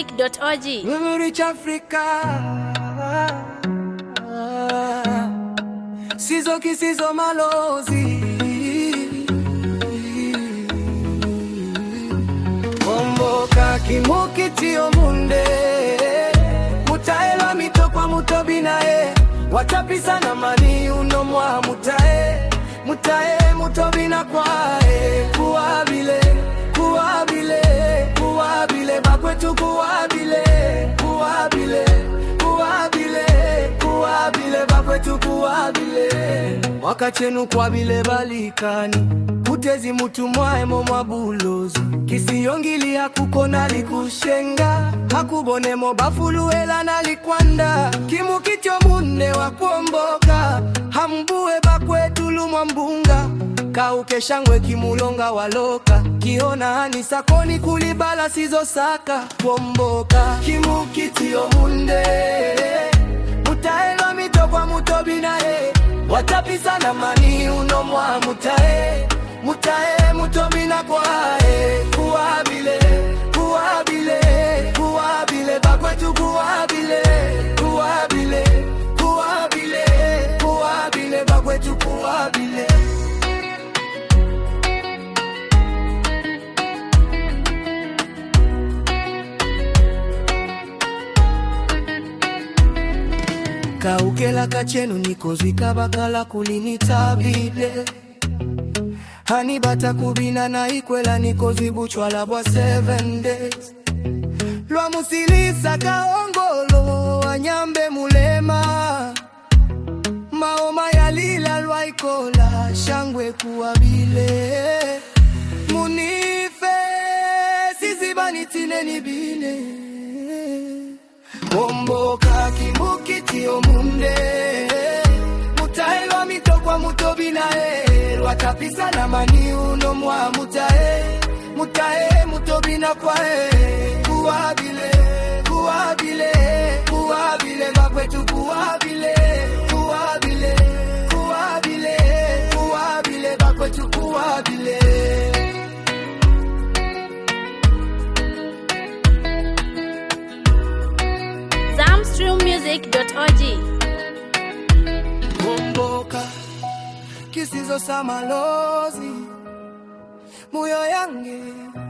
zamstreammusic.org. Rich Africa. Sizo kisizo malozi. Omboka kimukitio munde. Mutaelwa mito kwa mutobinae. Watapisa na mani unomwa mutae. Mutae mutobina kwae. Kuwabile, kuwabile, kuwabile. Bakwetu kuwabile, kuwabile, kuwabile, kuwabile. Bakwetu kuwabile. Wakachenu kuwabile balikani. Kutezi mutumwae mwabulozi. Kisiyongili hakukona likushenga. Hakubone mobafuluela na likwanda. Kimukitio mune wakuomboka. Hambuwe bakwetu lumwambunga. Kauke shangwe kimulonga waloka. Kiona hani sakoni kulibala sizo saka. Kuomboka kimukitio munde. Mutaelwa mito kwa mutobinae. Watapisa na mani unomwa mutae. Mutae mutobina kwae. Kuwabile, kuwabile, kuwabile. Bakwetu kuwabile, kuwabile, kuwabile, kuwabile. Bakwetu kuwabile. Kaukela kachenu nikozwika bakala kulinitabile. Hani bata kubina na ikwela nikozwibuchwa labwa 7 days. Lwa musilisa kaongolo wanyambe mulema. Maoma ya lila lwa ikola shangwe kuwabile. Munife sizibani tine nibine. Omboka kimukitio munde. Mutaelwa mito kwa mutobinae. Watapisa na mani unomwa mutae. Mutae mutobina kwae. Kuwabile, kuwabile, kuwabile. Bakwetu kuwabile, kuwabile, kuwabile, kuwabile. Bakwetu kuwabile. zamstreammusic.org. Omboka kisizo samalozi. Muyo yange